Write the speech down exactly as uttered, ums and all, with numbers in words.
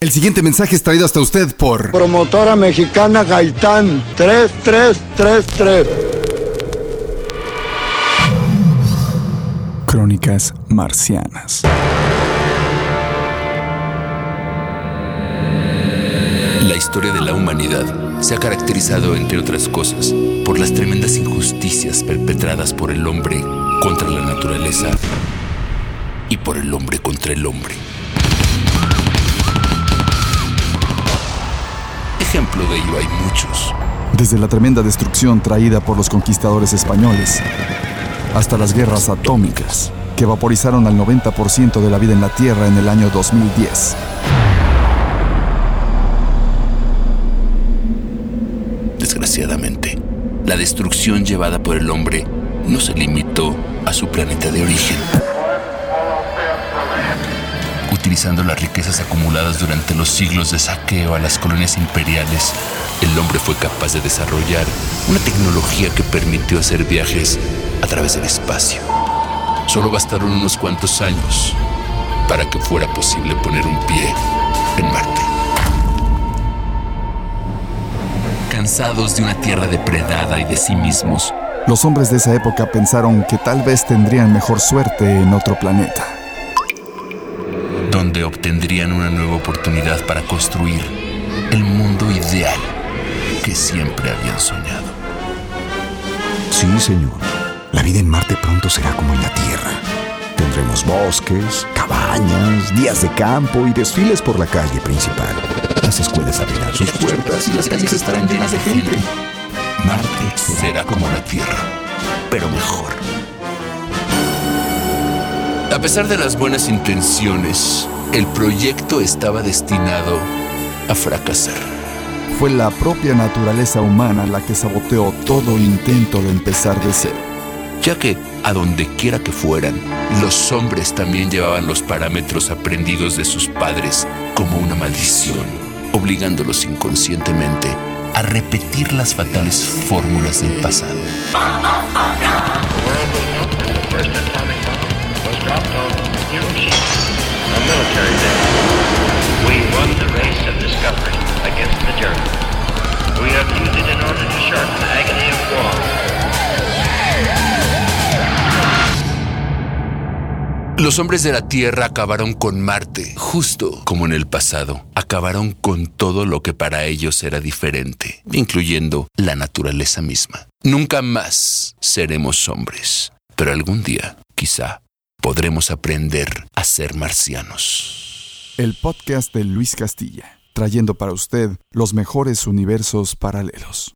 El siguiente mensaje es traído hasta usted por Promotora Mexicana Gaitán tres tres tres tres. Crónicas Marcianas. La historia de la humanidad se ha caracterizado, entre otras cosas, por las tremendas injusticias perpetradas por el hombre contra la naturaleza y por el hombre contra el hombre. Ejemplo de ello hay muchos. Desde la tremenda destrucción traída por los conquistadores españoles, hasta las guerras atómicas, que vaporizaron al noventa por ciento de la vida en la Tierra en el año dos mil diez. Desgraciadamente, la destrucción llevada por el hombre no se limitó a su planeta de origen. Utilizando las riquezas acumuladas durante los siglos de saqueo a las colonias imperiales, el hombre fue capaz de desarrollar una tecnología que permitió hacer viajes a través del espacio. Solo bastaron unos cuantos años para que fuera posible poner un pie en Marte. Cansados de una tierra depredada y de sí mismos, los hombres de esa época pensaron que tal vez tendrían mejor suerte en otro planeta, donde obtendrían una nueva oportunidad para construir el mundo ideal que siempre habían soñado. Sí, señor. La vida en Marte pronto será como en la Tierra. Tendremos bosques, cabañas, días de campo y desfiles por la calle principal. Las escuelas abrirán sus puertas y las calles estarán llenas de gente. Marte será como la Tierra, pero mejor. A pesar de las buenas intenciones, el proyecto estaba destinado a fracasar. Fue la propia naturaleza humana la que saboteó todo intento de empezar de cero. Ya que, a donde quiera que fueran, los hombres también llevaban los parámetros aprendidos de sus padres como una maldición, obligándolos inconscientemente a repetir las fatales fórmulas del pasado. Dropped on Hiroshima, a military base. We won the race of discovery against the Germans. We have used it in order to shorten the agony of war. Los hombres de la Tierra acabaron con Marte, justo como en el pasado. Acabaron con todo lo que para ellos era diferente, incluyendo la naturaleza misma. Nunca más seremos hombres, pero algún día, quizá, podremos aprender a ser marcianos. El podcast de Luis Castilla, trayendo para usted los mejores universos paralelos.